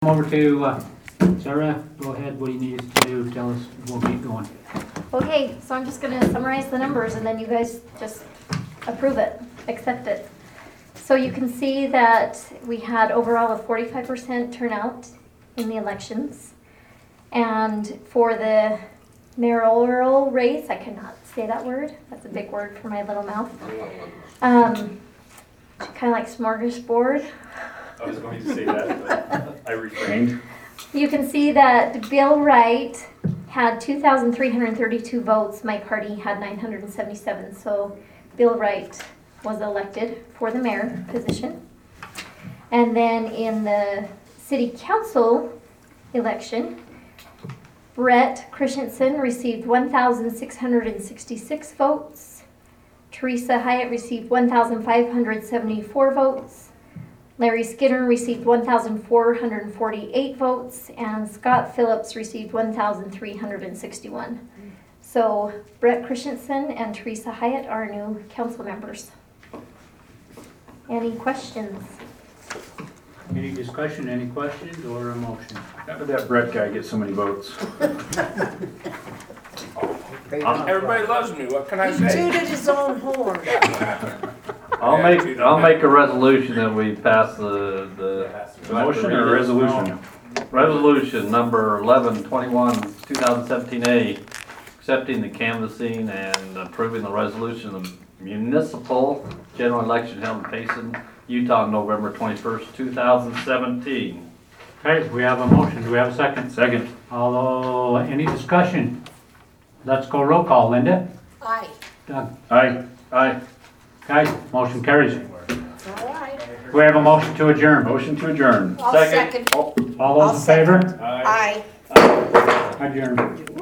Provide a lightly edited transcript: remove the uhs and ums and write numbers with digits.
Over to Sarah. Go ahead. What do you need us to do? Tell us. We'll keep going. Okay, so I'm just gonna summarize the numbers and then you guys just approve it, accept it. So you can see that we had overall a 45% turnout in the elections. And for the mayoral race, I cannot say that word. That's a big word for my little mouth. Kind of like smorgasbord. I was going to say that, but I refrained. You can see that Bill Wright had 2,332 votes. Mike Hardy had 977. So Bill Wright was elected for the mayor position. And then in the city council election, Brett Christensen received 1,666 votes. Teresa Hyatt received 1,574 votes. Larry Skinner received 1,448 votes, and Scott Phillips received 1,361. So Brett Christensen and Teresa Hyatt are new council members. Any questions? Any discussion? Any questions or a motion? How did that Brett guy get so many votes? Everybody loves me, what can I He say? tooted his own horn. I'll make a resolution that we pass the Motion or resolution? resolution number 1121, 2017A, accepting the canvassing and approving the resolution of municipal general election held in Payson, Utah, on November 21st, 2017. Okay, we have a motion. Do we have a second? Second. Although, any discussion? Let's go roll call. Linda? Aye. Doug? Aye. Aye. Guys, motion carries. All right. We have a motion to adjourn. Motion to adjourn. I'll second. All those in favor? Aye. Adjourn.